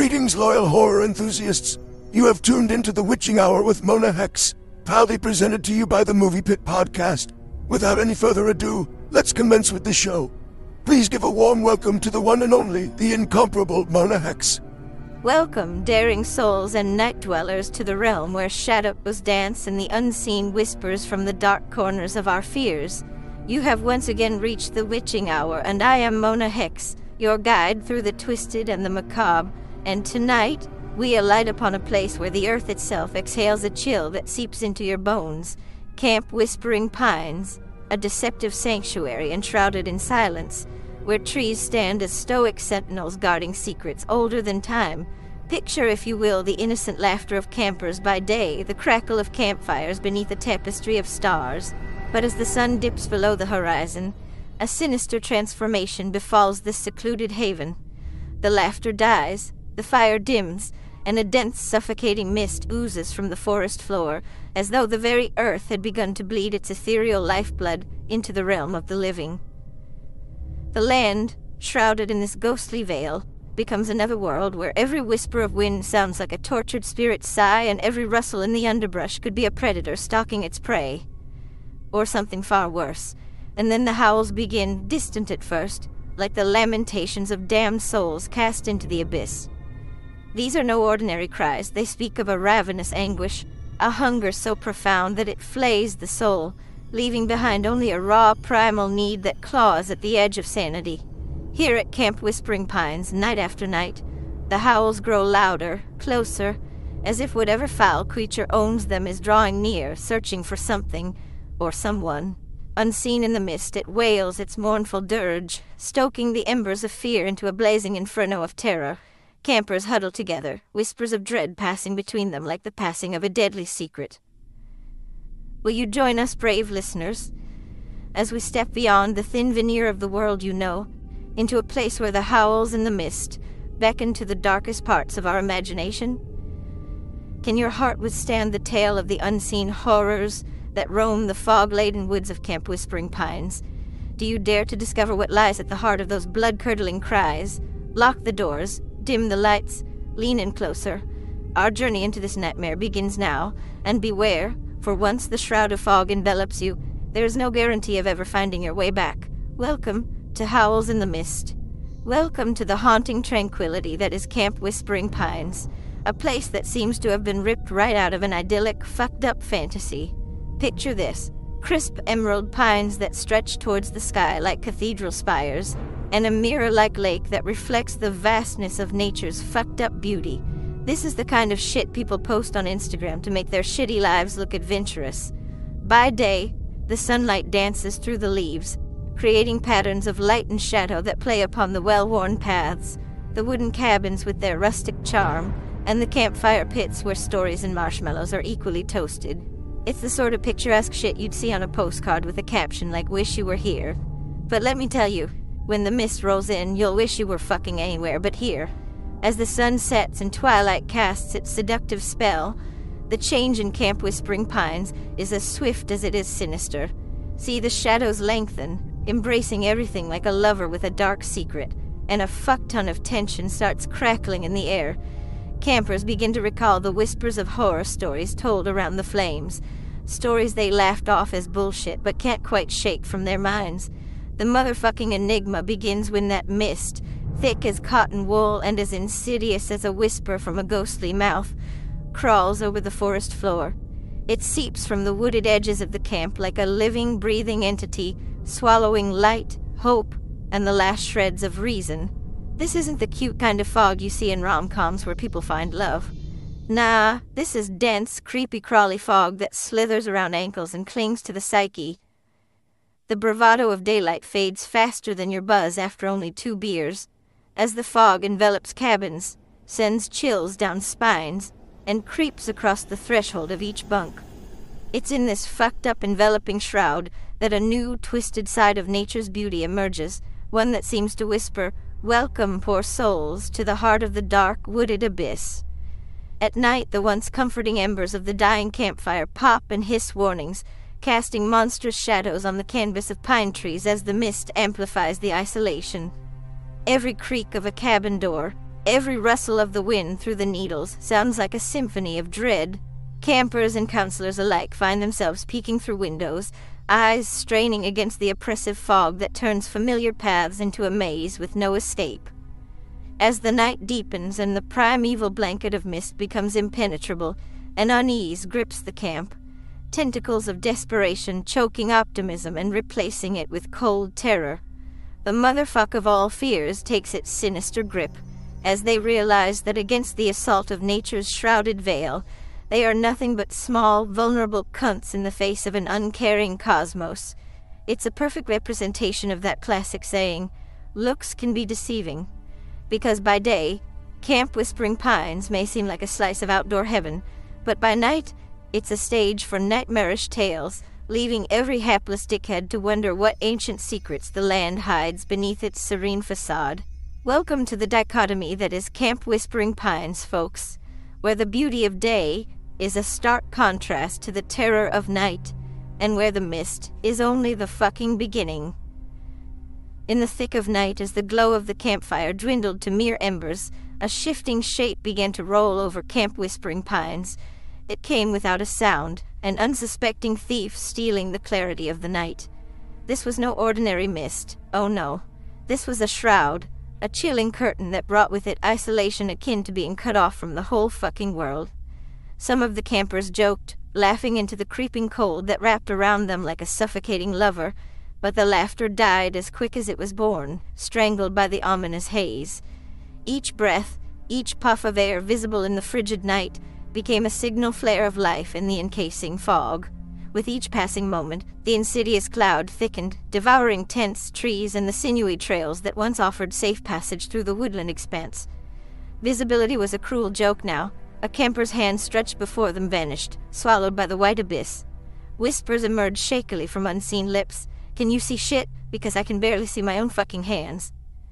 Greetings, loyal horror enthusiasts. You have tuned into the Witching Hour with Mona Hex, proudly presented to you by the Movie Pit Podcast. Without any further ado, let's commence with the show. Please give a warm welcome to the one and only, the incomparable Mona Hex. Welcome, daring souls and night dwellers, to the realm where shadows dance and the unseen whispers from the dark corners of our fears. You have once again reached the Witching Hour, and I am Mona Hex, your guide through the twisted and the macabre. And tonight, we alight upon a place where the earth itself exhales a chill that seeps into your bones. Camp Whispering Pines, a deceptive sanctuary enshrouded in silence, where trees stand as stoic sentinels guarding secrets older than time. Picture, if you will, the innocent laughter of campers by day, the crackle of campfires beneath a tapestry of stars. But as the sun dips below the horizon, a sinister transformation befalls this secluded haven. The laughter dies, the fire dims, and a dense, suffocating mist oozes from the forest floor, as though the very earth had begun to bleed its ethereal lifeblood into the realm of the living. The land, shrouded in this ghostly veil, becomes another world where every whisper of wind sounds like a tortured spirit's sigh, and every rustle in the underbrush could be a predator stalking its prey. Or something far worse. And then the howls begin, distant at first, like the lamentations of damned souls cast into the abyss. These are no ordinary cries. They speak of a ravenous anguish, a hunger so profound that it flays the soul, leaving behind only a raw, primal need that claws at the edge of sanity. Here at Camp Whispering Pines, night after night, the howls grow louder, closer, as if whatever foul creature owns them is drawing near, searching for something, or someone. Unseen in the mist, it wails its mournful dirge, stoking the embers of fear into a blazing inferno of terror. Campers huddle together, whispers of dread passing between them like the passing of a deadly secret. Will you join us, brave listeners, as we step beyond the thin veneer of the world you know, into a place where the howls and the mist beckon to the darkest parts of our imagination? Can your heart withstand the tale of the unseen horrors that roam the fog-laden woods of Camp Whispering Pines? Do you dare to discover what lies at the heart of those blood-curdling cries? Lock the doors, dim the lights, lean in closer. Our journey into this nightmare begins now, and beware, for once the shroud of fog envelops you, there is no guarantee of ever finding your way back. Welcome to Howls in the Mist. Welcome to the haunting tranquility that is Camp Whispering Pines, a place that seems to have been ripped right out of an idyllic, fucked-up fantasy. Picture this: crisp emerald pines that stretch towards the sky like cathedral spires, and a mirror-like lake that reflects the vastness of nature's fucked-up beauty. This is the kind of shit people post on Instagram to make their shitty lives look adventurous. By day, the sunlight dances through the leaves, creating patterns of light and shadow that play upon the well-worn paths, the wooden cabins with their rustic charm, and the campfire pits where stories and marshmallows are equally toasted. It's the sort of picturesque shit you'd see on a postcard with a caption like, "Wish you were here." But let me tell you, when the mist rolls in, you'll wish you were fucking anywhere but here. As the sun sets and twilight casts its seductive spell, the change in Camp Whispering Pines is as swift as it is sinister. See the shadows lengthen, embracing everything like a lover with a dark secret, and a fuck-ton of tension starts crackling in the air. Campers begin to recall the whispers of horror stories told around the flames, stories they laughed off as bullshit but can't quite shake from their minds. The motherfucking enigma begins when that mist, thick as cotton wool and as insidious as a whisper from a ghostly mouth, crawls over the forest floor. It seeps from the wooded edges of the camp like a living, breathing entity, swallowing light, hope, and the last shreds of reason. This isn't the cute kind of fog you see in rom-coms where people find love. Nah, this is dense, creepy-crawly fog that slithers around ankles and clings to the psyche. The bravado of daylight fades faster than your buzz after only 2 beers, as the fog envelops cabins, sends chills down spines, and creeps across the threshold of each bunk. It's in this fucked-up enveloping shroud that a new, twisted side of nature's beauty emerges, one that seems to whisper, "Welcome, poor souls, to the heart of the dark, wooded abyss." At night, the once comforting embers of the dying campfire pop and hiss warnings, casting monstrous shadows on the canvas of pine trees as the mist amplifies the isolation. Every creak of a cabin door, Every rustle of the wind through the needles sounds like a symphony of dread. Campers and counselors alike find themselves peeking through windows, eyes straining against the oppressive fog that turns familiar paths into a maze with no escape. As the night deepens and the primeval blanket of mist becomes impenetrable, an unease grips the camp, tentacles of desperation choking optimism and replacing it with cold terror. The motherfuck of all fears takes its sinister grip, as they realize that against the assault of nature's shrouded veil, they are nothing but small, vulnerable cunts in the face of an uncaring cosmos. It's a perfect representation of that classic saying, looks can be deceiving. Because by day, Camp Whispering Pines may seem like a slice of outdoor heaven, but by night, it's a stage for nightmarish tales, leaving every hapless dickhead to wonder what ancient secrets the land hides beneath its serene facade. Welcome to the dichotomy that is Camp Whispering Pines, folks, where the beauty of day is a stark contrast to the terror of night, and where the mist is only the fucking beginning. In the thick of night, as the glow of the campfire dwindled to mere embers, a shifting shape began to roll over Camp Whispering Pines. It came without a sound, an unsuspecting thief stealing the clarity of the night. This was no ordinary mist. Oh no. This was a shroud, a chilling curtain that brought with it isolation akin to being cut off from the whole fucking world. Some of the campers joked, laughing into the creeping cold that wrapped around them like a suffocating lover, but the laughter died as quick as it was born, strangled by the ominous haze. Each breath, each puff of air visible in the frigid night, became a signal flare of life in the encasing fog. With each passing moment, the insidious cloud thickened, devouring tents, trees, and the sinewy trails that once offered safe passage through the woodland expanse. Visibility was a cruel joke now. A camper's hand stretched before them vanished, swallowed by the white abyss. Whispers emerged shakily from unseen lips. Can you see shit? Because I can barely see my own fucking hands.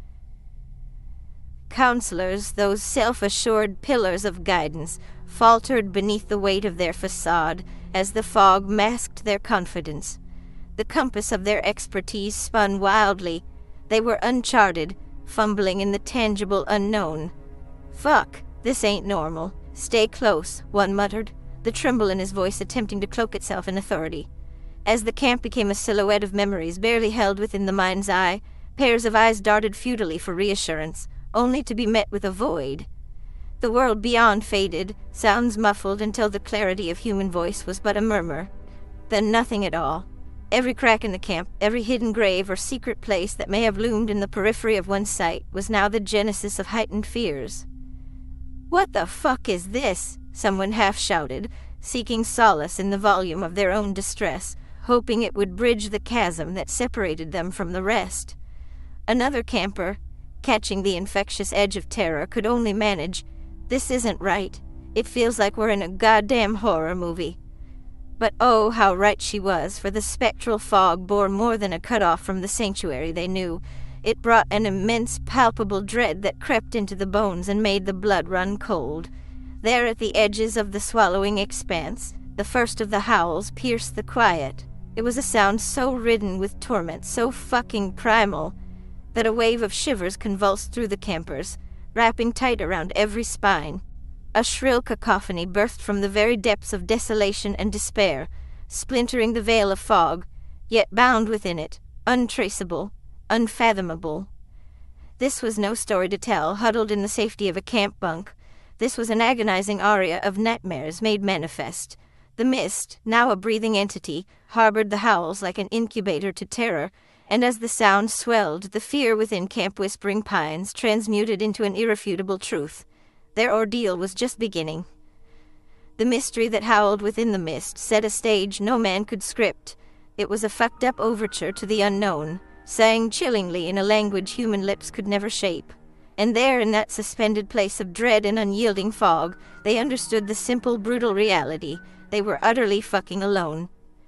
Counselors, those self-assured pillars of guidance, faltered beneath the weight of their facade as the fog masked their confidence. The compass of their expertise spun wildly. They were uncharted, fumbling in the tangible unknown. Fuck, this ain't normal. Stay close, one muttered, the tremble in his voice attempting to cloak itself in authority. As the camp became a silhouette of memories barely held within the mind's eye, pairs of eyes darted futilely for reassurance, only to be met with a void. The world beyond faded, sounds muffled until the clarity of human voice was but a murmur. Then nothing at all. Every crack in the camp, every hidden grave or secret place that may have loomed in the periphery of one's sight was now the genesis of heightened fears. "What the fuck is this?" someone half shouted, seeking solace in the volume of their own distress, hoping it would bridge the chasm that separated them from the rest. Another camper, catching the infectious edge of terror, could only manage, "This isn't right. It feels like we're in a goddamn horror movie." But oh, how right she was, for the spectral fog bore more than a cut-off from the sanctuary they knew. It brought an immense, palpable dread that crept into the bones and made the blood run cold. There at the edges of the swallowing expanse, the first of the howls pierced the quiet. It was a sound so ridden with torment, so fucking primal, that a wave of shivers convulsed through the campers, wrapping tight around every spine. A shrill cacophony burst from the very depths of desolation and despair, splintering the veil of fog, yet bound within it, untraceable, unfathomable. This was no story to tell, huddled in the safety of a camp bunk. This was an agonizing aria of nightmares made manifest. The mist, now a breathing entity, harbored the howls like an incubator to terror, and as the sound swelled, the fear within Camp Whispering Pines transmuted into an irrefutable truth. Their ordeal was just beginning. The mystery that howled within the mist set a stage no man could script. It was a fucked-up overture to the unknown, sang chillingly in a language human lips could never shape. And there, in that suspended place of dread and unyielding fog, they understood the simple, brutal reality. They were utterly fucking alone.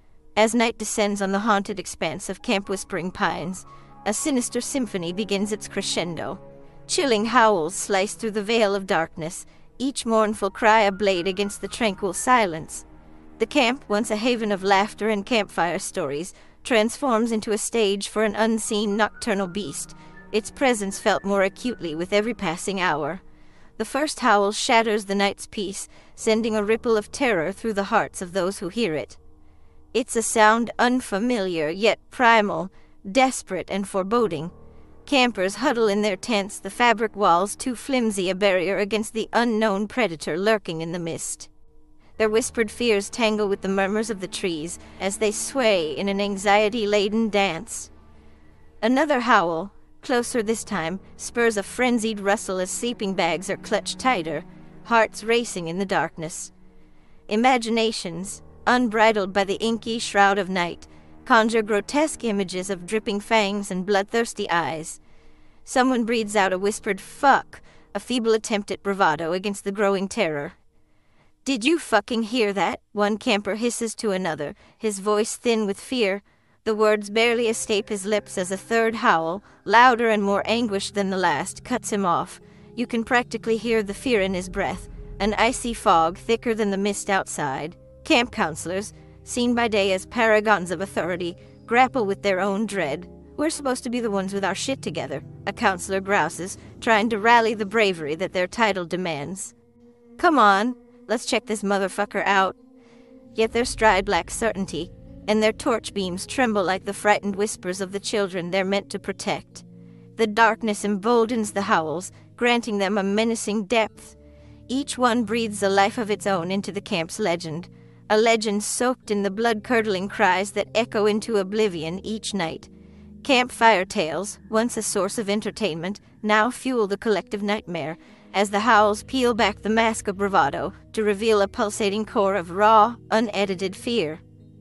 As night descends on the haunted expanse of Camp Whispering Pines, a sinister symphony begins its crescendo. Chilling howls slice through the veil of darkness, each mournful cry a blade against the tranquil silence. The camp, once a haven of laughter and campfire stories, transforms into a stage for an unseen nocturnal beast, its presence felt more acutely with every passing hour. The first howl shatters the night's peace, sending a ripple of terror through the hearts of those who hear it. It's a sound unfamiliar, yet primal, desperate and foreboding. Campers huddle in their tents, the fabric walls too flimsy a barrier against the unknown predator lurking in the mist. Their whispered fears tangle with the murmurs of the trees as they sway in an anxiety-laden dance. Another howl, closer this time, spurs a frenzied rustle as sleeping bags are clutched tighter, hearts racing in the darkness. Imaginations, unbridled by the inky shroud of night, conjure grotesque images of dripping fangs and bloodthirsty eyes. Someone breathes out a whispered "fuck," a feeble attempt at bravado against the growing terror. "Did you fucking hear that?" one camper hisses to another, his voice thin with fear. The words barely escape his lips as a third howl, louder and more anguished than the last, cuts him off. You can practically hear the fear in his breath, an icy fog thicker than the mist outside. Camp counselors, seen by day as paragons of authority, grapple with their own dread. "We're supposed to be the ones with our shit together," a counselor grouses, trying to rally the bravery that their title demands. "Come on, let's check this motherfucker out." Yet their stride lacks certainty, and their torch beams tremble like the frightened whispers of the children they're meant to protect. The darkness emboldens the howls, granting them a menacing depth. Each one breathes a life of its own into the camp's legend, a legend soaked in the blood-curdling cries that echo into oblivion each night. Campfire tales, once a source of entertainment, now fuel the collective nightmare, as the howls peel back the mask of bravado to reveal a pulsating core of raw, unedited fear.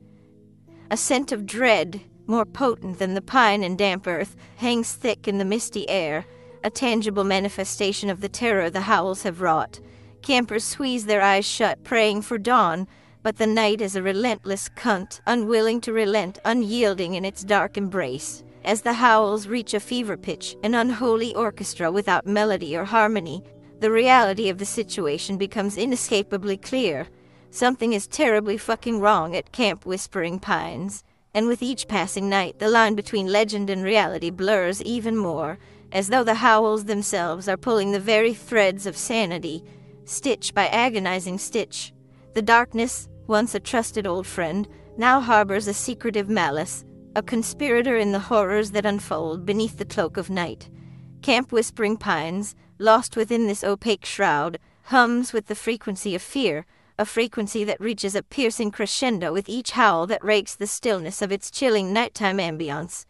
A scent of dread, more potent than the pine and damp earth, hangs thick in the misty air, a tangible manifestation of the terror the howls have wrought. Campers squeeze their eyes shut, praying for dawn, but the night is a relentless cunt, unwilling to relent, unyielding in its dark embrace. As the howls reach a fever pitch, an unholy orchestra without melody or harmony, the reality of the situation becomes inescapably clear. Something is terribly fucking wrong at Camp Whispering Pines, and with each passing night, the line between legend and reality blurs even more, as though the howls themselves are pulling the very threads of sanity, stitch by agonizing stitch. The darkness, once a trusted old friend, now harbors a secretive malice, a conspirator in the horrors that unfold beneath the cloak of night. Camp Whispering Pines, lost within this opaque shroud, hums with the frequency of fear, a frequency that reaches a piercing crescendo with each howl that rakes the stillness of its chilling nighttime ambience.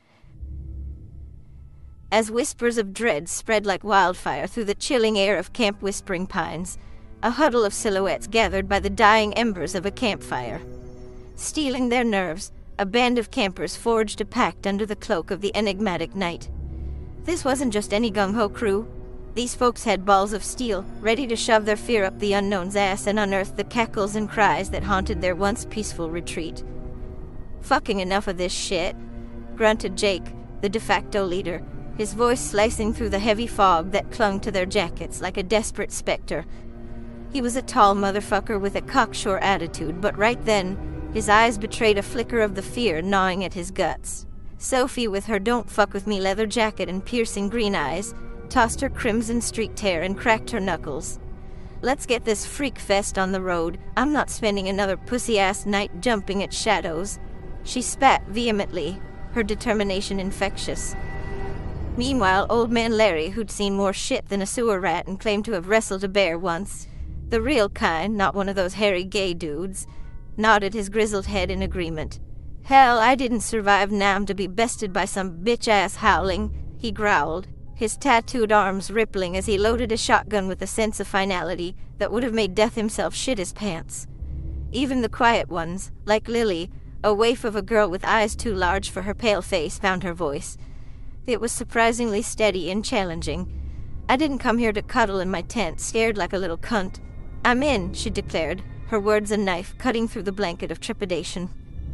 As whispers of dread spread like wildfire through the chilling air of Camp Whispering Pines, a huddle of silhouettes gathered by the dying embers of a campfire. Steeling their nerves, a band of campers forged a pact under the cloak of the enigmatic night. This wasn't just any gung-ho crew. These folks had balls of steel, ready to shove their fear up the unknown's ass and unearth the cackles and cries that haunted their once peaceful retreat. "Fucking enough of this shit," grunted Jake, the de facto leader, his voice slicing through the heavy fog that clung to their jackets like a desperate specter. He was a tall motherfucker with a cocksure attitude, but right then, his eyes betrayed a flicker of the fear gnawing at his guts. Sophie, with her "don't fuck with me" leather jacket and piercing green eyes, tossed her crimson-streaked hair and cracked her knuckles. "Let's get this freak fest on the road. I'm not spending another pussy-ass night jumping at shadows." She spat vehemently, her determination infectious. Meanwhile, old man Larry, who'd seen more shit than a sewer rat and claimed to have wrestled a bear once, the real kind, not one of those hairy gay dudes, nodded his grizzled head in agreement. "Hell, I didn't survive Nam to be bested by some bitch-ass howling," he growled, his tattooed arms rippling as he loaded a shotgun with a sense of finality that would have made Death himself shit his pants. Even the quiet ones, like Lily, a waif of a girl with eyes too large for her pale face, found her voice. It was surprisingly steady and challenging. "I didn't come here to cuddle in my tent, scared like a little cunt. I'm in," she declared, her words a knife cutting through the blanket of trepidation.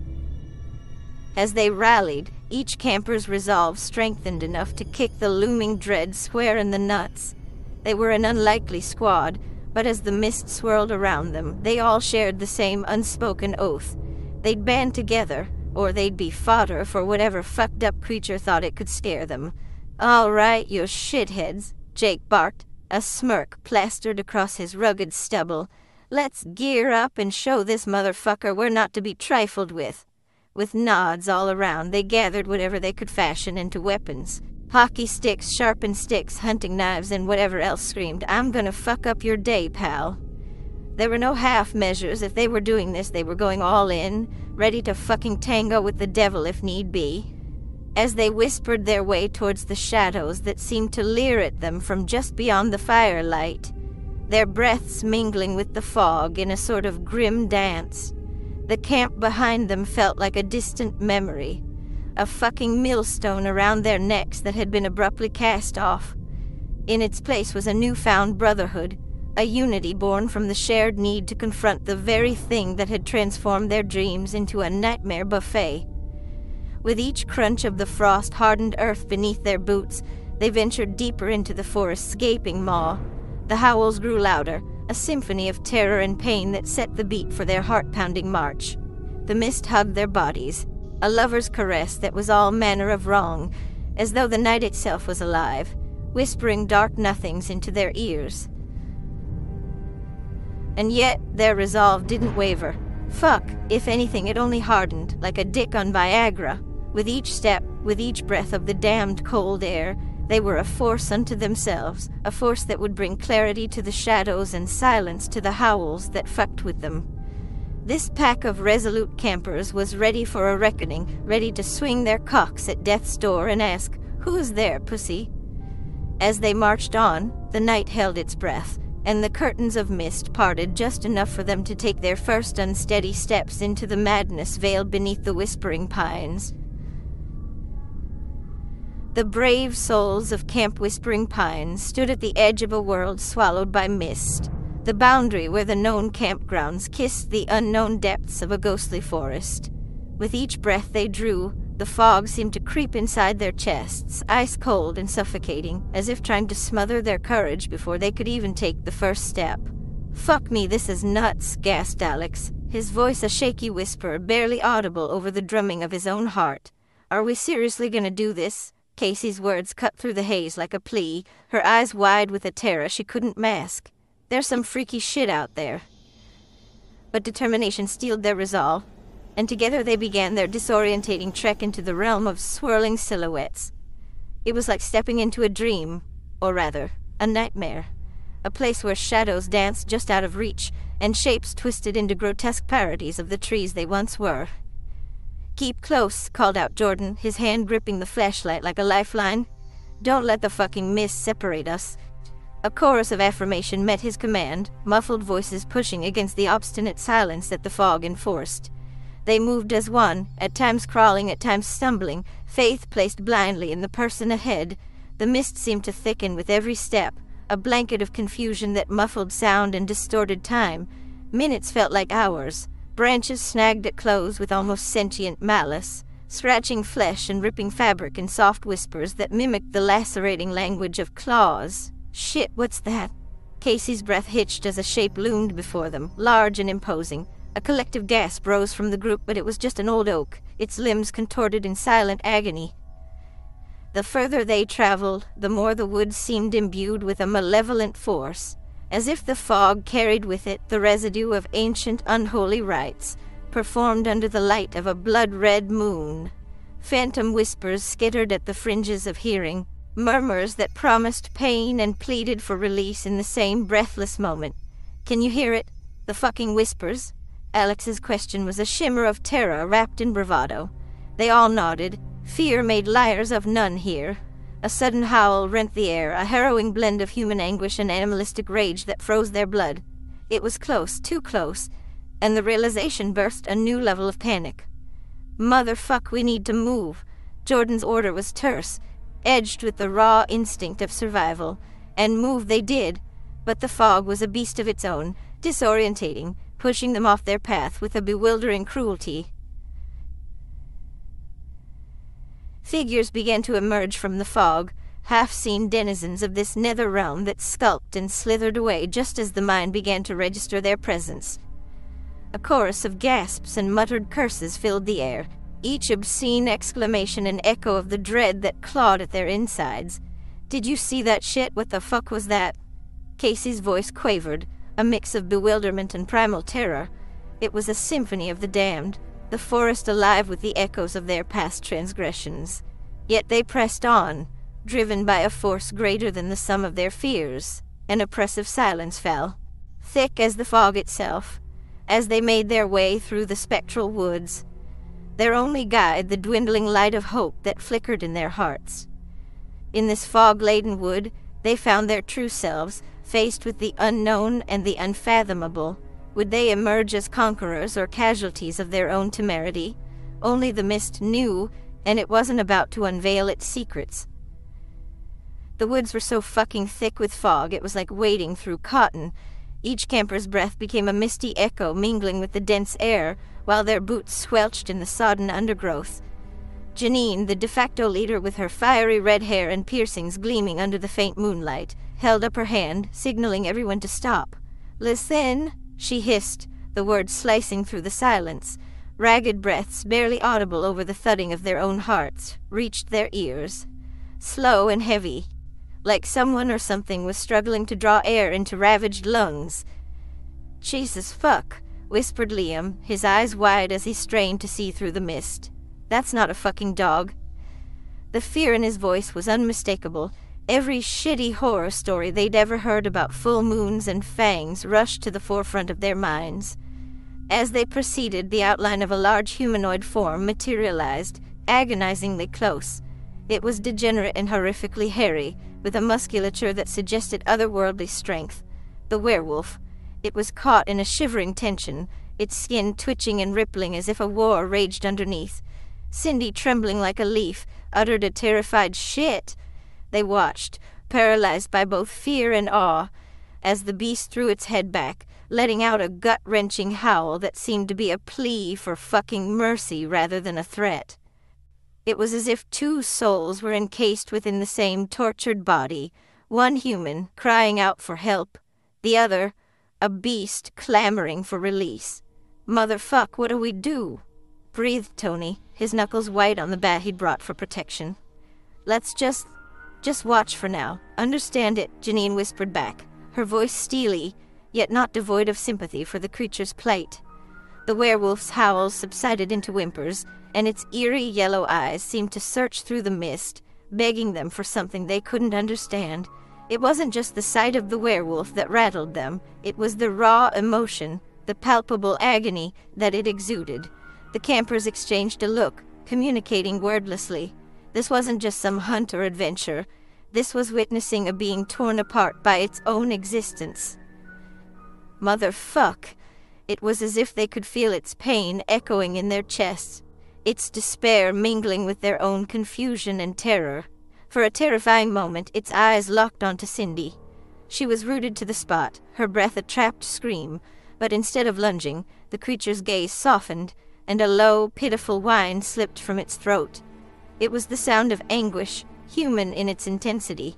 As they rallied, each camper's resolve strengthened enough to kick the looming dread square in the nuts. They were an unlikely squad, but as the mist swirled around them, they all shared the same unspoken oath. They'd band together, or they'd be fodder for whatever fucked-up creature thought it could scare them. "All right, you shitheads," Jake barked, a smirk plastered across his rugged stubble. "Let's gear up and show this motherfucker we're not to be trifled with." With nods all around, they gathered whatever they could fashion into weapons. Hockey sticks, sharpened sticks, hunting knives, and whatever else screamed, "I'm gonna fuck up your day, pal." There were no half measures. If they were doing this, they were going all in, ready to fucking tango with the devil if need be. As they whispered their way towards the shadows that seemed to leer at them from just beyond the firelight, their breaths mingling with the fog in a sort of grim dance, the camp behind them felt like a distant memory, a fucking millstone around their necks that had been abruptly cast off. In its place was a newfound brotherhood, a unity born from the shared need to confront the very thing that had transformed their dreams into a nightmare buffet. With each crunch of the frost-hardened earth beneath their boots, they ventured deeper into the forest's gaping maw. The howls grew louder, a symphony of terror and pain that set the beat for their heart-pounding march. The mist hugged their bodies, a lover's caress that was all manner of wrong, as though the night itself was alive, whispering dark nothings into their ears. And yet their resolve didn't waver. Fuck, if anything, it only hardened, like a dick on Viagra. With each step, with each breath of the damned cold air, they were a force unto themselves, a force that would bring clarity to the shadows and silence to the howls that fucked with them. This pack of resolute campers was ready for a reckoning, ready to swing their cocks at death's door and ask, "Who's there, pussy?" As they marched on, the night held its breath, and the curtains of mist parted just enough for them to take their first unsteady steps into the madness veiled beneath the whispering pines. The brave souls of Camp Whispering Pines stood at the edge of a world swallowed by mist, the boundary where the known campgrounds kissed the unknown depths of a ghostly forest. With each breath they drew, the fog seemed to creep inside their chests, ice-cold and suffocating, as if trying to smother their courage before they could even take the first step. "Fuck me, this is nuts," gasped Alex, his voice a shaky whisper, barely audible over the drumming of his own heart. "Are we seriously gonna do this?" Casey's words cut through the haze like a plea, her eyes wide with a terror she couldn't mask. "There's some freaky shit out there." But determination steeled their resolve, and together they began their disorientating trek into the realm of swirling silhouettes. It was like stepping into a dream, or rather, a nightmare, a place where shadows danced just out of reach, and shapes twisted into grotesque parodies of the trees they once were. "Keep close," called out Jordan, his hand gripping the flashlight like a lifeline. "Don't let the fucking mist separate us." A chorus of affirmation met his command, muffled voices pushing against the obstinate silence that the fog enforced. They moved as one, at times crawling, at times stumbling, faith placed blindly in the person ahead. The mist seemed to thicken with every step, a blanket of confusion that muffled sound and distorted time. Minutes felt like hours. Branches snagged at clothes with almost sentient malice, scratching flesh and ripping fabric in soft whispers that mimicked the lacerating language of claws. "Shit, what's that?" Casey's breath hitched as a shape loomed before them, large and imposing. A collective gasp rose from the group, but it was just an old oak, its limbs contorted in silent agony. The further they traveled, the more the woods seemed imbued with a malevolent force, as if the fog carried with it the residue of ancient unholy rites, performed under the light of a blood-red moon. Phantom whispers skittered at the fringes of hearing, murmurs that promised pain and pleaded for release in the same breathless moment. "Can you hear it? The fucking whispers?" Alex's question was a shimmer of terror wrapped in bravado. They all nodded. Fear made liars of none here. A sudden howl rent the air, a harrowing blend of human anguish and animalistic rage that froze their blood. It was close, too close, and the realization burst a new level of panic. "Motherfuck, we need to move." Jordan's order was terse, edged with the raw instinct of survival, and move they did, but the fog was a beast of its own, disorientating, pushing them off their path with a bewildering cruelty. Figures began to emerge from the fog, half-seen denizens of this nether realm that skulked and slithered away just as the mind began to register their presence. A chorus of gasps and muttered curses filled the air, each obscene exclamation an echo of the dread that clawed at their insides. "Did you see that shit? What the fuck was that?" Casey's voice quavered, a mix of bewilderment and primal terror. It was a symphony of the damned, the forest alive with the echoes of their past transgressions. Yet they pressed on, driven by a force greater than the sum of their fears. An oppressive silence fell, thick as the fog itself, as they made their way through the spectral woods, their only guide the dwindling light of hope that flickered in their hearts. In this fog-laden wood, they found their true selves, faced with the unknown and the unfathomable. Would they emerge as conquerors or casualties of their own temerity? Only the mist knew, and it wasn't about to unveil its secrets. The woods were so fucking thick with fog it was like wading through cotton. Each camper's breath became a misty echo mingling with the dense air, while their boots squelched in the sodden undergrowth. Janine, the de facto leader with her fiery red hair and piercings gleaming under the faint moonlight, held up her hand, signaling everyone to stop. "Listen," she hissed, the words slicing through the silence. Ragged breaths, barely audible over the thudding of their own hearts, reached their ears. Slow and heavy, like someone or something was struggling to draw air into ravaged lungs. "Jesus fuck," whispered Liam, his eyes wide as he strained to see through the mist. "That's not a fucking dog." The fear in his voice was unmistakable. Every shitty horror story they'd ever heard about full moons and fangs rushed to the forefront of their minds. As they proceeded, the outline of a large humanoid form materialized, agonizingly close. It was degenerate and horrifically hairy, with a musculature that suggested otherworldly strength. The werewolf. It was caught in a shivering tension, its skin twitching and rippling as if a war raged underneath. Cindy, trembling like a leaf, uttered a terrified "shit." They watched, paralyzed by both fear and awe, as the beast threw its head back, letting out a gut-wrenching howl that seemed to be a plea for fucking mercy rather than a threat. It was as if two souls were encased within the same tortured body, one human, crying out for help, the other, a beast clamoring for release. "Motherfuck, what do we do?" breathed Tony, his knuckles white on the bat he'd brought for protection. "Let's just watch for now. Understand it," Janine whispered back, her voice steely, yet not devoid of sympathy for the creature's plight. The werewolf's howls subsided into whimpers, and its eerie yellow eyes seemed to search through the mist, begging them for something they couldn't understand. It wasn't just the sight of the werewolf that rattled them, it was the raw emotion, the palpable agony that it exuded. The campers exchanged a look, communicating wordlessly. This wasn't just some hunt or adventure. This was witnessing a being torn apart by its own existence. Motherfuck! It was as if they could feel its pain echoing in their chests, its despair mingling with their own confusion and terror. For a terrifying moment, its eyes locked onto Cindy. She was rooted to the spot, her breath a trapped scream, but instead of lunging, the creature's gaze softened, and a low, pitiful whine slipped from its throat. It was the sound of anguish, human in its intensity.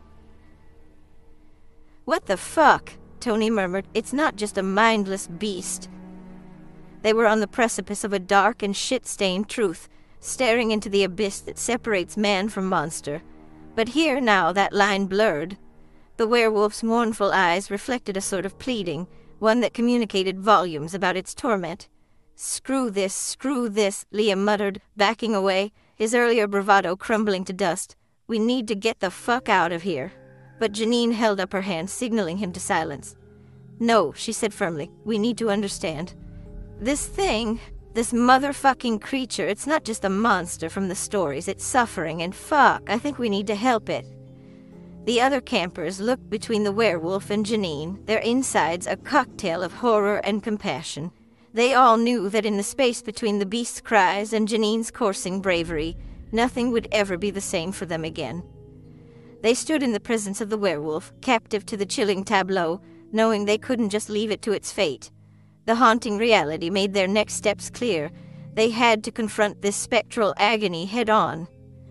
"What the fuck?" Tony murmured. "It's not just a mindless beast." They were on the precipice of a dark and shit-stained truth, staring into the abyss that separates man from monster. But here now that line blurred. The werewolf's mournful eyes reflected a sort of pleading, one that communicated volumes about its torment. Screw this," Liam muttered, backing away, his earlier bravado crumbling to dust. "We need to get the fuck out of here." But Janine held up her hand, signaling him to silence. "No," she said firmly, "we need to understand. This thing, this motherfucking creature, it's not just a monster from the stories, it's suffering, and fuck, I think we need to help it." The other campers looked between the werewolf and Janine, their insides a cocktail of horror and compassion. They all knew that in the space between the beast's cries and Janine's coursing bravery, nothing would ever be the same for them again. They stood in the presence of the werewolf, captive to the chilling tableau, knowing they couldn't just leave it to its fate. The haunting reality made their next steps clear. They had to confront this spectral agony head-on.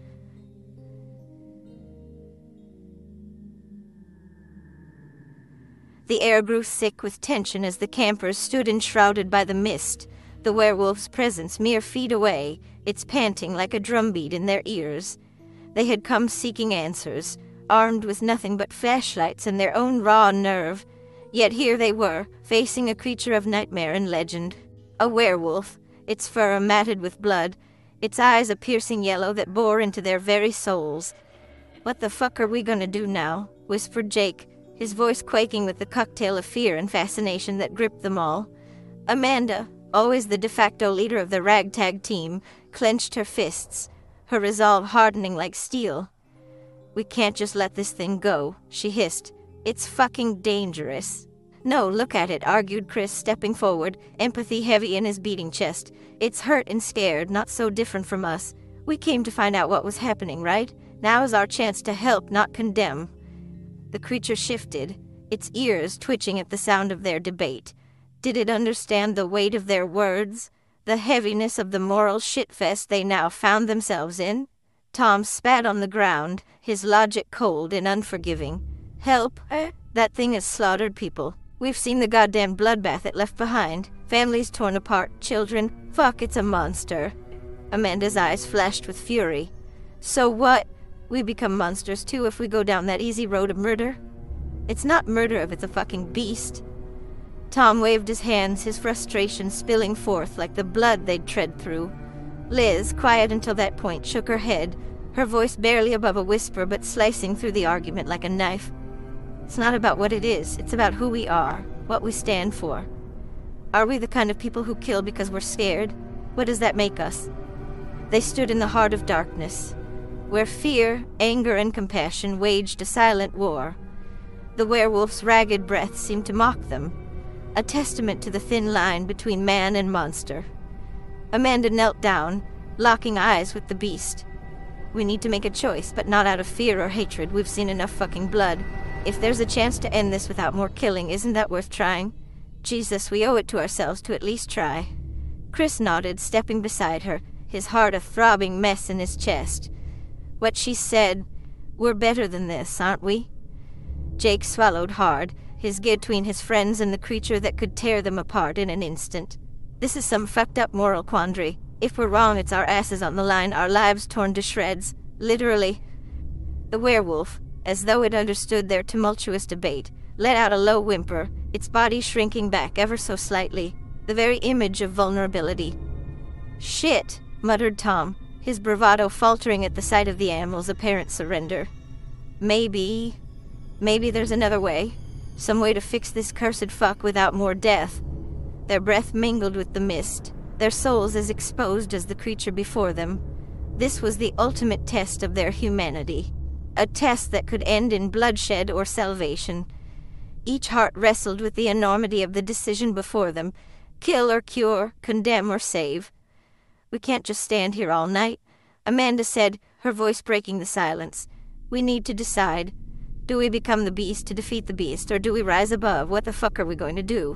The air grew thick with tension as the campers stood enshrouded by the mist, the werewolf's presence mere feet away, its panting like a drumbeat in their ears. They had come seeking answers, armed with nothing but flashlights and their own raw nerve. Yet here they were, facing a creature of nightmare and legend. A werewolf, its fur matted with blood, its eyes a piercing yellow that bore into their very souls. "What the fuck are we gonna do now?" whispered Jake, his voice quaking with the cocktail of fear and fascination that gripped them all. Amanda, always the de facto leader of the ragtag team, clenched her fists, her resolve hardening like steel. "We can't just let this thing go," she hissed. "It's fucking dangerous." "No, look at it," argued Chris, stepping forward, empathy heavy in his beating chest. "It's hurt and scared, not so different from us. We came to find out what was happening, right? Now is our chance to help, not condemn." The creature shifted, its ears twitching at the sound of their debate. Did it understand the weight of their words? The heaviness of the moral shitfest they now found themselves in? Tom spat on the ground, his logic cold and unforgiving. "Help? That thing has slaughtered people. We've seen the goddamn bloodbath it left behind. Families torn apart, children. Fuck, it's a monster." Amanda's eyes flashed with fury. "So what? We become monsters too if we go down that easy road of murder? It's not murder if it's a fucking beast." Tom waved his hands, his frustration spilling forth like the blood they'd tread through. Liz, quiet until that point, shook her head, her voice barely above a whisper but slicing through the argument like a knife. "It's not about what it is, it's about who we are, what we stand for. Are we the kind of people who kill because we're scared? What does that make us?" They stood in the heart of darkness, where fear, anger, and compassion waged a silent war. The werewolf's ragged breath seemed to mock them, a testament to the thin line between man and monster. Amanda knelt down, locking eyes with the beast. "We need to make a choice, but not out of fear or hatred. We've seen enough fucking blood. If there's a chance to end this without more killing, isn't that worth trying? Jesus, we owe it to ourselves to at least try." Chris nodded, stepping beside her, his heart a throbbing mess in his chest. What she said, "We're better than this, aren't we?" Jake swallowed hard, his gaze between his friends and the creature that could tear them apart in an instant. "This is some fucked up moral quandary. If we're wrong, it's our asses on the line, our lives torn to shreds. Literally." The werewolf, as though it understood their tumultuous debate, let out a low whimper, its body shrinking back ever so slightly, the very image of vulnerability. "Shit," muttered Tom, his bravado faltering at the sight of the animal's apparent surrender. Maybe there's another way. Some way to fix this cursed fuck without more death." Their breath mingled with the mist, their souls as exposed as the creature before them. This was the ultimate test of their humanity, a test that could end in bloodshed or salvation. Each heart wrestled with the enormity of the decision before them, kill or cure, condemn or save. "We can't just stand here all night," Amanda said, her voice breaking the silence. "We need to decide. Do we become the beast to defeat the beast, or do we rise above? What the fuck are we going to do?"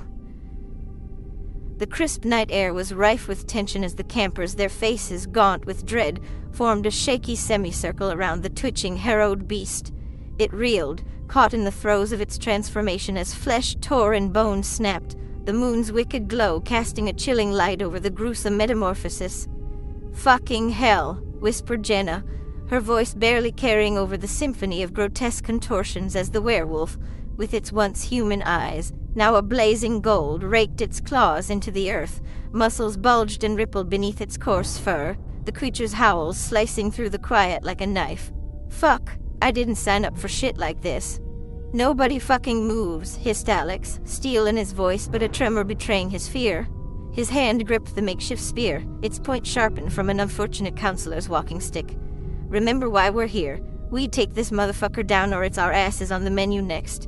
The crisp night air was rife with tension as the campers, their faces gaunt with dread, formed a shaky semicircle around the twitching, harrowed beast. It reeled, caught in the throes of its transformation as flesh tore and bones snapped, the moon's wicked glow casting a chilling light over the gruesome metamorphosis. "Fucking hell," whispered Jenna, her voice barely carrying over the symphony of grotesque contortions as the werewolf, with its once human eyes, now a blazing gold, raked its claws into the earth, muscles bulged and rippled beneath its coarse fur, the creature's howls slicing through the quiet like a knife. "Fuck, I didn't sign up for shit like this." "Nobody fucking moves," hissed Alex, steel in his voice but a tremor betraying his fear. His hand gripped the makeshift spear, its point sharpened from an unfortunate counselor's walking stick. "Remember why we're here. We take this motherfucker down or it's our asses on the menu next."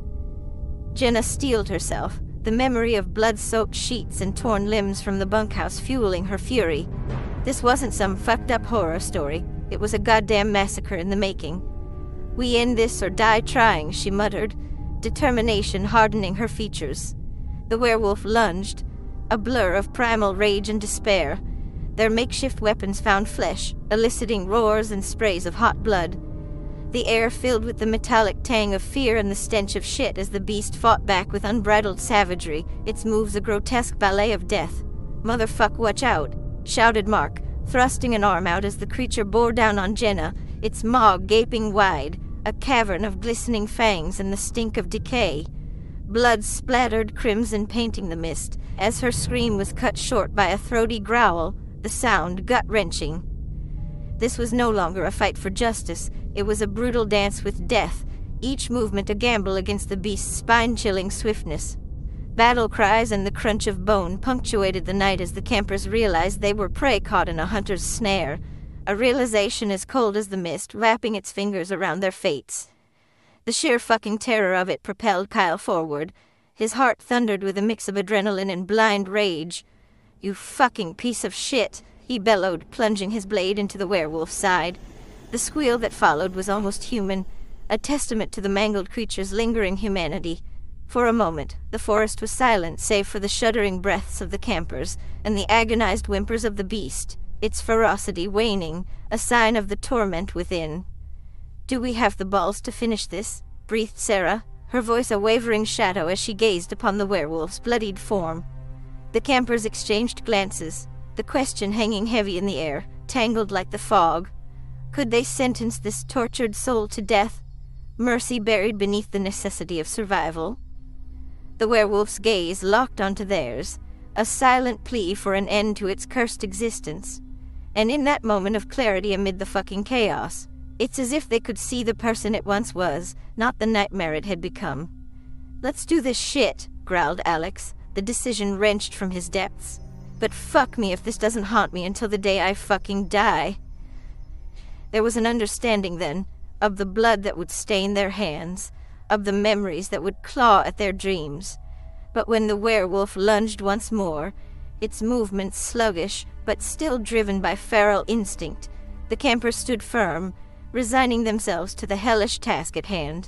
Jenna steeled herself, the memory of blood-soaked sheets and torn limbs from the bunkhouse fueling her fury. This wasn't some fucked-up horror story. It was a goddamn massacre in the making. "We end this or die trying," she muttered, determination hardening her features. The werewolf lunged, a blur of primal rage and despair. Their makeshift weapons found flesh, eliciting roars and sprays of hot blood. The air filled with the metallic tang of fear and the stench of shit as the beast fought back with unbridled savagery, its moves a grotesque ballet of death. "Motherfuck, watch out," shouted Mark, thrusting an arm out as the creature bore down on Jenna, its maw gaping wide, a cavern of glistening fangs and the stink of decay. Blood splattered crimson painting the mist, as her scream was cut short by a throaty growl, the sound gut-wrenching. This was no longer a fight for justice, it was a brutal dance with death, each movement a gamble against the beast's spine-chilling swiftness. Battle cries and the crunch of bone punctuated the night as the campers realized they were prey caught in a hunter's snare, a realization as cold as the mist, wrapping its fingers around their fates. The sheer fucking terror of it propelled Kyle forward. His heart thundered with a mix of adrenaline and blind rage. "You fucking piece of shit," he bellowed, plunging his blade into the werewolf's side. The squeal that followed was almost human, a testament to the mangled creature's lingering humanity. For a moment, the forest was silent save for the shuddering breaths of the campers and the agonized whimpers of the beast, its ferocity waning, a sign of the torment within. "Do we have the balls to finish this?" breathed Sarah, her voice a wavering shadow as she gazed upon the werewolf's bloodied form. The campers exchanged glances, the question hanging heavy in the air, tangled like the fog. Could they sentence this tortured soul to death? Mercy buried beneath the necessity of survival? The werewolf's gaze locked onto theirs, a silent plea for an end to its cursed existence. And in that moment of clarity amid the fucking chaos, it's as if they could see the person it once was, not the nightmare it had become. "Let's do this shit," growled Alex, the decision wrenched from his depths. "But fuck me if this doesn't haunt me until the day I fucking die." There was an understanding then, of the blood that would stain their hands, of the memories that would claw at their dreams. But when the werewolf lunged once more, its movements sluggish but still driven by feral instinct, the campers stood firm, resigning themselves to the hellish task at hand.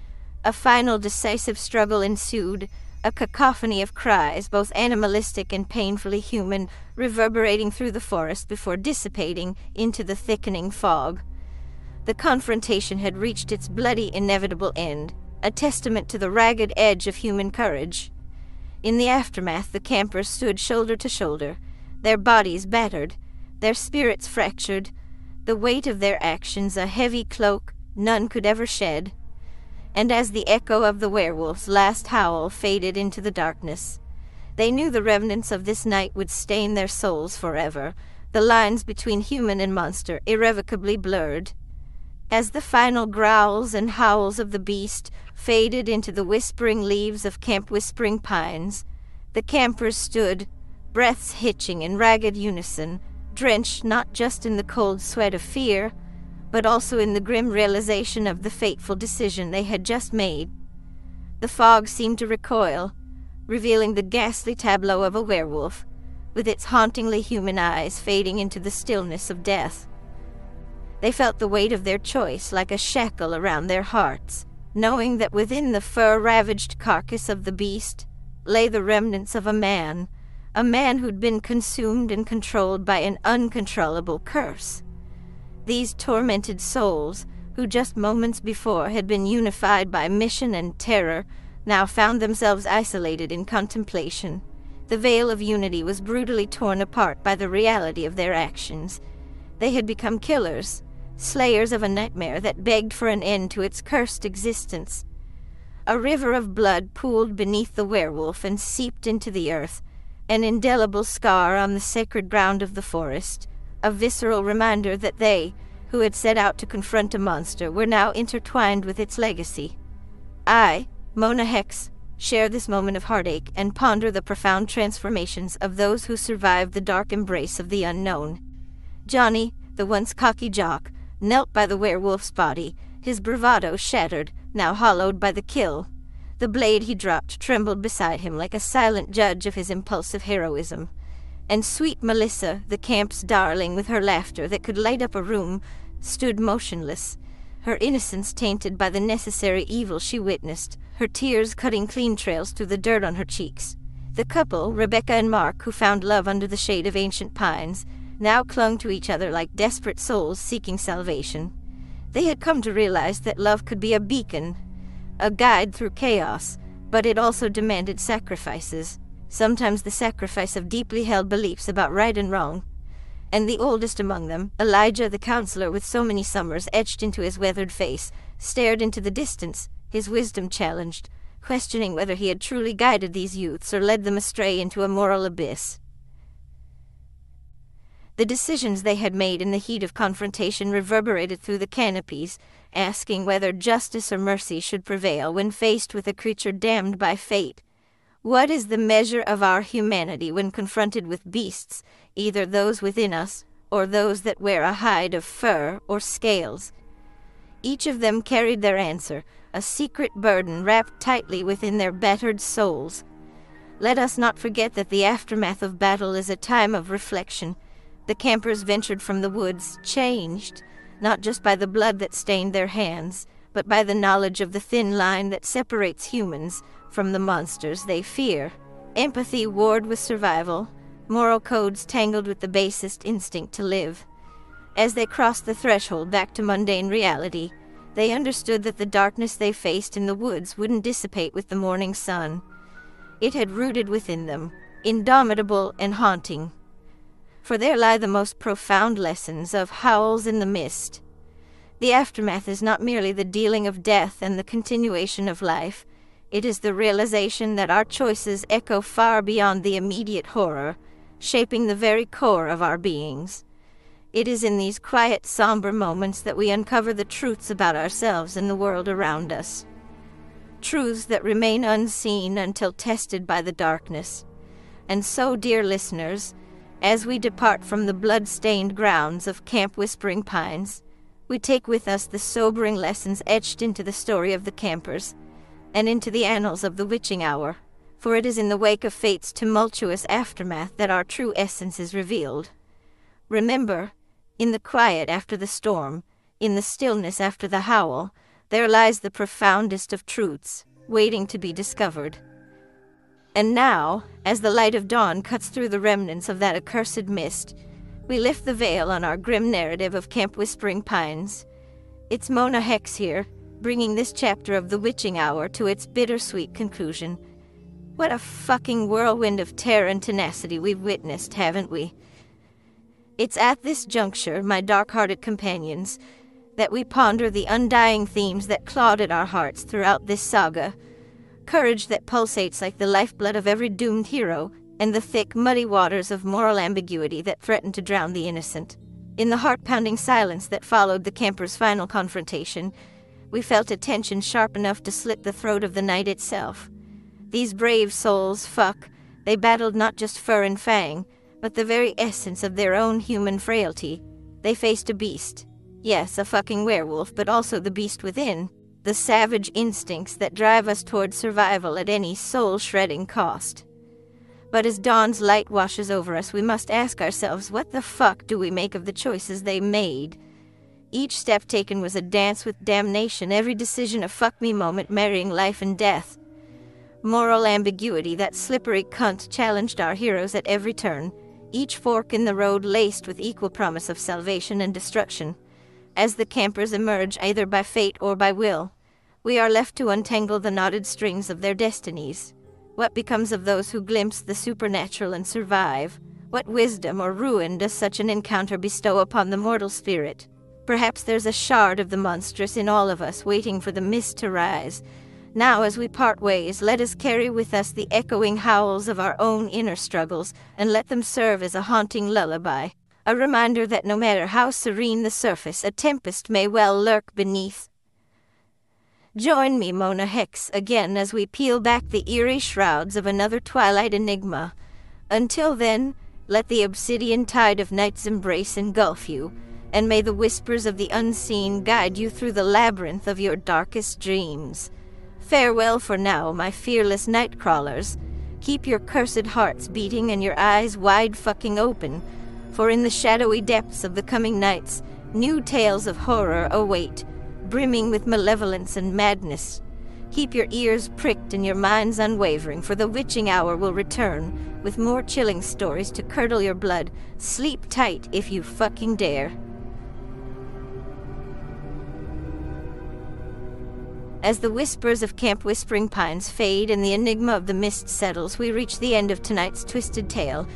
A final decisive struggle ensued, a cacophony of cries, both animalistic and painfully human, reverberating through the forest before dissipating into the thickening fog. The confrontation had reached its bloody, inevitable end, a testament to the ragged edge of human courage. In the aftermath, the campers stood shoulder to shoulder, their bodies battered, their spirits fractured, the weight of their actions a heavy cloak none could ever shed. And as the echo of the werewolf's last howl faded into the darkness, they knew the remnants of this night would stain their souls forever, the lines between human and monster irrevocably blurred. As the final growls and howls of the beast faded into the whispering leaves of camp-whispering pines, the campers stood, breaths hitching in ragged unison, drenched not just in the cold sweat of fear, but also in the grim realization of the fateful decision they had just made. The fog seemed to recoil, revealing the ghastly tableau of a werewolf, with its hauntingly human eyes fading into the stillness of death. They felt the weight of their choice like a shackle around their hearts, knowing that within the fur-ravaged carcass of the beast lay the remnants of a man who'd been consumed and controlled by an uncontrollable curse. These tormented souls, who just moments before had been unified by mission and terror, now found themselves isolated in contemplation. The veil of unity was brutally torn apart by the reality of their actions. They had become killers, slayers of a nightmare that begged for an end to its cursed existence. A river of blood pooled beneath the werewolf and seeped into the earth, an indelible scar on the sacred ground of the forest, a visceral reminder that they, who had set out to confront a monster, were now intertwined with its legacy. I, Mona Hex, share this moment of heartache and ponder the profound transformations of those who survived the dark embrace of the unknown. Johnny, the once cocky jock, knelt by the werewolf's body, his bravado shattered, now hollowed by the kill. The blade he dropped trembled beside him like a silent judge of his impulsive heroism. And sweet Melissa, the camp's darling with her laughter that could light up a room, stood motionless, her innocence tainted by the necessary evil she witnessed, her tears cutting clean trails through the dirt on her cheeks. The couple, Rebecca and Mark, who found love under the shade of ancient pines, now clung to each other like desperate souls seeking salvation. They had come to realize that love could be a beacon, a guide through chaos, but it also demanded sacrifices, sometimes the sacrifice of deeply held beliefs about right and wrong. And the oldest among them, Elijah the counselor with so many summers etched into his weathered face, stared into the distance, his wisdom challenged, questioning whether he had truly guided these youths or led them astray into a moral abyss. The decisions they had made in the heat of confrontation reverberated through the canopies, asking whether justice or mercy should prevail when faced with a creature damned by fate. What is the measure of our humanity when confronted with beasts, either those within us or those that wear a hide of fur or scales? Each of them carried their answer, a secret burden wrapped tightly within their battered souls. Let us not forget that the aftermath of battle is a time of reflection. The campers ventured from the woods, changed, not just by the blood that stained their hands, but by the knowledge of the thin line that separates humans from the monsters they fear. Empathy warred with survival, moral codes tangled with the basest instinct to live. As they crossed the threshold back to mundane reality, they understood that the darkness they faced in the woods wouldn't dissipate with the morning sun. It had rooted within them, indomitable and haunting. For there lie the most profound lessons of Howls in the Mist. The aftermath is not merely the dealing of death and the continuation of life. It is the realization that our choices echo far beyond the immediate horror, shaping the very core of our beings. It is in these quiet, somber moments that we uncover the truths about ourselves and the world around us. Truths that remain unseen until tested by the darkness. And so, dear listeners, as we depart from the blood-stained grounds of Camp Whispering Pines, we take with us the sobering lessons etched into the story of the campers, and into the annals of the witching hour, for it is in the wake of fate's tumultuous aftermath that our true essence is revealed. Remember, in the quiet after the storm, in the stillness after the howl, there lies the profoundest of truths, waiting to be discovered. And now, as the light of dawn cuts through the remnants of that accursed mist, we lift the veil on our grim narrative of Camp Whispering Pines. It's Mona Hex here, bringing this chapter of the witching hour to its bittersweet conclusion. What a fucking whirlwind of terror and tenacity we've witnessed, haven't we? It's at this juncture, my dark-hearted companions, that we ponder the undying themes that clawed at our hearts throughout this saga. Courage that pulsates like the lifeblood of every doomed hero, and the thick, muddy waters of moral ambiguity that threaten to drown the innocent. In the heart-pounding silence that followed the campers' final confrontation, we felt a tension sharp enough to slit the throat of the night itself. These brave souls, they battled not just fur and fang, but the very essence of their own human frailty. They faced a beast. Yes, a fucking werewolf, but also the beast within. The savage instincts that drive us toward survival at any soul-shredding cost. But as dawn's light washes over us, we must ask ourselves, what the fuck do we make of the choices they made? Each step taken was a dance with damnation, every decision a fuck-me moment marrying life and death. Moral ambiguity, that slippery cunt, challenged our heroes at every turn, each fork in the road laced with equal promise of salvation and destruction. As the campers emerge, either by fate or by will, we are left to untangle the knotted strings of their destinies. What becomes of those who glimpse the supernatural and survive? What wisdom or ruin does such an encounter bestow upon the mortal spirit? Perhaps there's a shard of the monstrous in all of us waiting for the mist to rise. Now, as we part ways, let us carry with us the echoing howls of our own inner struggles, and let them serve as a haunting lullaby. A reminder that no matter how serene the surface, a tempest may well lurk beneath. Join me, Mona Hex, again as we peel back the eerie shrouds of another twilight enigma. Until then, let the obsidian tide of night's embrace engulf you, and may the whispers of the unseen guide you through the labyrinth of your darkest dreams. Farewell for now, my fearless night crawlers. Keep your cursed hearts beating and your eyes wide fucking open, for in the shadowy depths of the coming nights, new tales of horror await, brimming with malevolence and madness. Keep your ears pricked and your minds unwavering, for the witching hour will return, with more chilling stories to curdle your blood. Sleep tight if you fucking dare. As the whispers of Camp Whispering Pines fade and the enigma of the mist settles, we reach the end of tonight's twisted tale.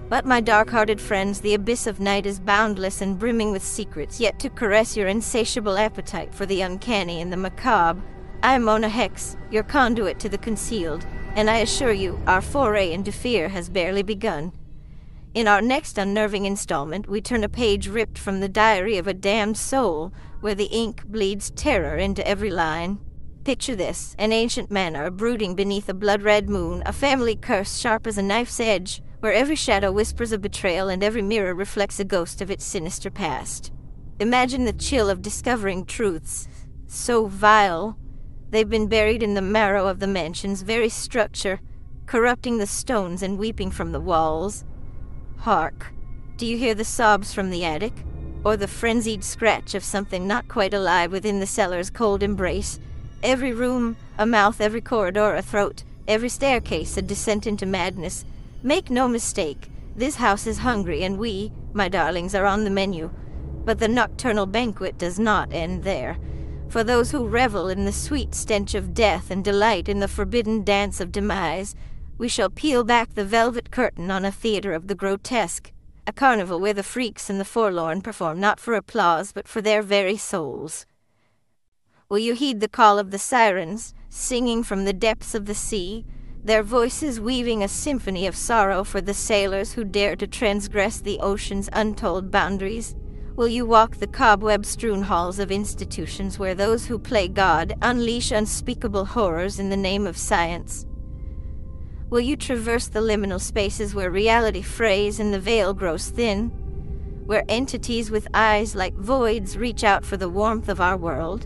But my dark-hearted friends, the abyss of night is boundless and brimming with secrets, yet to caress your insatiable appetite for the uncanny and the macabre, I am Mona Hex, your conduit to the concealed, and I assure you, our foray into fear has barely begun. In our next unnerving installment, we turn a page ripped from the diary of a damned soul, where the ink bleeds terror into every line. Picture this, an ancient manor brooding beneath a blood-red moon, a family curse sharp as a knife's edge, where every shadow whispers of betrayal and every mirror reflects a ghost of its sinister past. Imagine the chill of discovering truths so vile they've been buried in the marrow of the mansion's very structure, corrupting the stones and weeping from the walls. Hark! Do you hear the sobs from the attic? Or the frenzied scratch of something not quite alive within the cellar's cold embrace? Every room a mouth, every corridor a throat, every staircase a descent into madness. Make no mistake, this house is hungry, and we, my darlings, are on the menu. But the nocturnal banquet does not end there. For those who revel in the sweet stench of death and delight in the forbidden dance of demise, we shall peel back the velvet curtain on a theater of the grotesque, a carnival where the freaks and the forlorn perform not for applause, but for their very souls. Will you heed the call of the sirens, singing from the depths of the sea, their voices weaving a symphony of sorrow for the sailors who dare to transgress the ocean's untold boundaries? Will you walk the cobweb-strewn halls of institutions where those who play God unleash unspeakable horrors in the name of science? Will you traverse the liminal spaces where reality frays and the veil grows thin, where entities with eyes like voids reach out for the warmth of our world?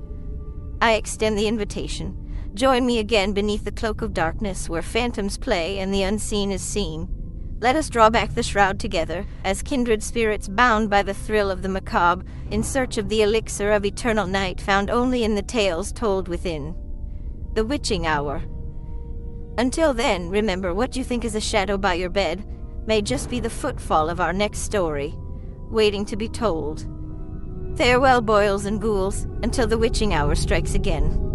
I extend the invitation. Join me again beneath the cloak of darkness, where phantoms play and the unseen is seen. Let us draw back the shroud together, as kindred spirits bound by the thrill of the macabre, in search of the elixir of eternal night found only in the tales told within. The Witching Hour. Until then, remember, what you think is a shadow by your bed may just be the footfall of our next story, waiting to be told. Farewell, boils and ghouls, until the witching hour strikes again.